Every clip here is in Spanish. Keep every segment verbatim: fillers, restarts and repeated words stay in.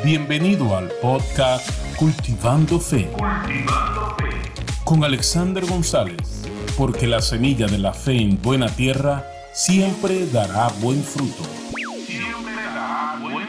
Bienvenido al podcast Cultivando Fe. Cultivando Fe. Con Alexander González, porque la semilla de la fe en buena tierra siempre dará buen fruto. Siempre dará buen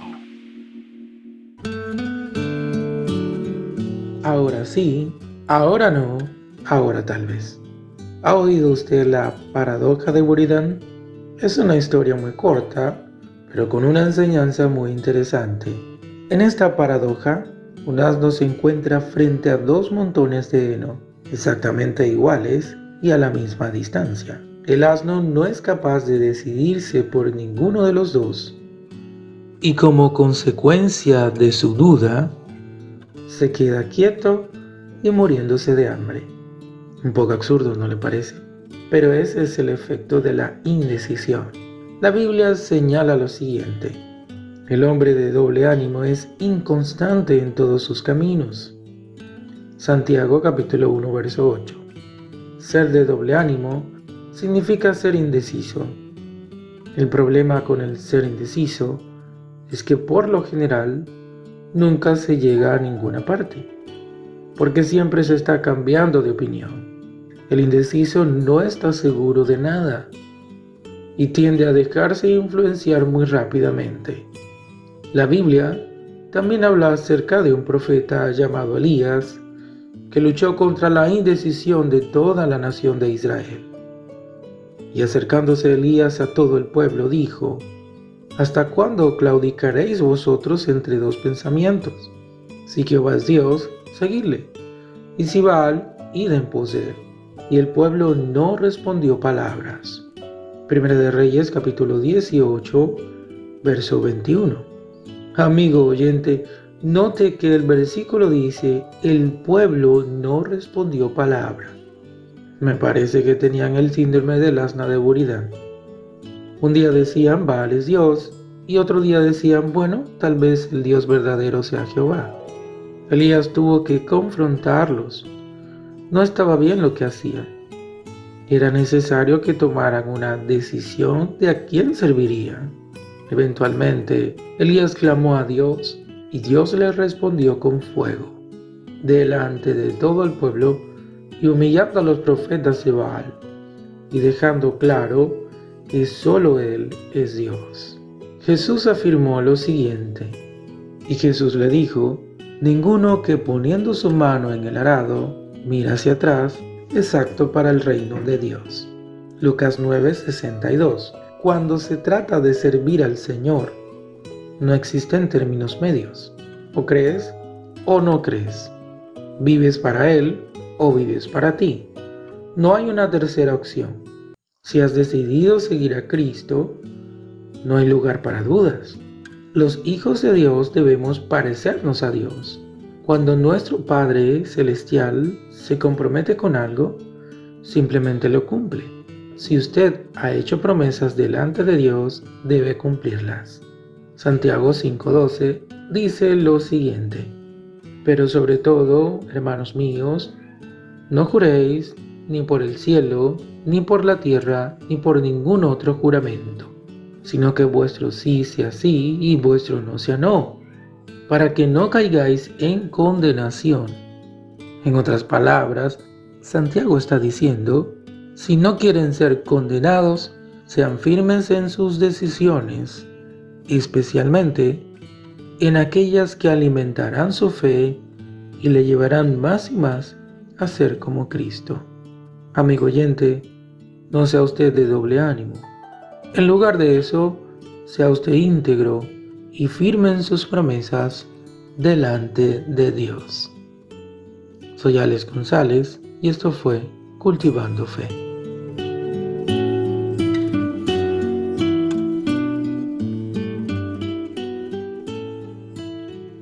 fruto. Ahora sí, ahora no, ahora tal vez. ¿Ha oído usted la paradoja de Buridan? Es una historia muy corta, pero con una enseñanza muy interesante. En esta paradoja, un asno se encuentra frente a dos montones de heno, exactamente iguales y a la misma distancia. El asno no es capaz de decidirse por ninguno de los dos, y como consecuencia de su duda, se queda quieto y muriéndose de hambre. Un poco absurdo, ¿no le parece? Pero ese es el efecto de la indecisión. La Biblia señala lo siguiente: el hombre de doble ánimo es inconstante en todos sus caminos. Santiago capítulo uno verso ocho. Ser de doble ánimo significa ser indeciso. El problema con el ser indeciso es que por lo general nunca se llega a ninguna parte, porque siempre se está cambiando de opinión. El indeciso no está seguro de nada y tiende a dejarse influenciar muy rápidamente. La Biblia también habla acerca de un profeta llamado Elías, que luchó contra la indecisión de toda la nación de Israel. Y acercándose Elías a todo el pueblo, dijo: ¿hasta cuándo claudicaréis vosotros entre dos pensamientos? Si Jehová es Dios, seguidle, y si Baal, id en pos de él. Y el pueblo no respondió palabras. Primera de Reyes capítulo dieciocho, verso veintiuno. Amigo oyente, note que el versículo dice: el pueblo no respondió palabra. Me parece que tenían el síndrome del asna de Buridan. Un día decían Baal es Dios, y otro día decían, bueno, tal vez el Dios verdadero sea Jehová. Elías tuvo que confrontarlos. No estaba bien lo que hacían. Era necesario que tomaran una decisión de a quién servirían. Eventualmente, Elías clamó a Dios y Dios le respondió con fuego, delante de todo el pueblo y humillando a los profetas de Baal y dejando claro que solo Él es Dios. Jesús afirmó lo siguiente, y Jesús le dijo: ninguno que poniendo su mano en el arado mira hacia atrás es apto para el reino de Dios. Lucas nueve sesenta y dos. Cuando se trata de servir al Señor, no existen términos medios. O crees o no crees. Vives para Él o vives para ti. No hay una tercera opción. Si has decidido seguir a Cristo, no hay lugar para dudas. Los hijos de Dios debemos parecernos a Dios. Cuando nuestro Padre Celestial se compromete con algo, simplemente lo cumple. Si usted ha hecho promesas delante de Dios, debe cumplirlas. Santiago cinco doce dice lo siguiente: pero sobre todo, hermanos míos, no juréis ni por el cielo, ni por la tierra, ni por ningún otro juramento, sino que vuestro sí sea sí y vuestro no sea no, para que no caigáis en condenación. En otras palabras, Santiago está diciendo: si no quieren ser condenados, sean firmes en sus decisiones, especialmente en aquellas que alimentarán su fe y le llevarán más y más a ser como Cristo. Amigo oyente, no sea usted de doble ánimo. En lugar de eso, sea usted íntegro y firme en sus promesas delante de Dios. Soy Alex González y esto fue Cultivando Fe.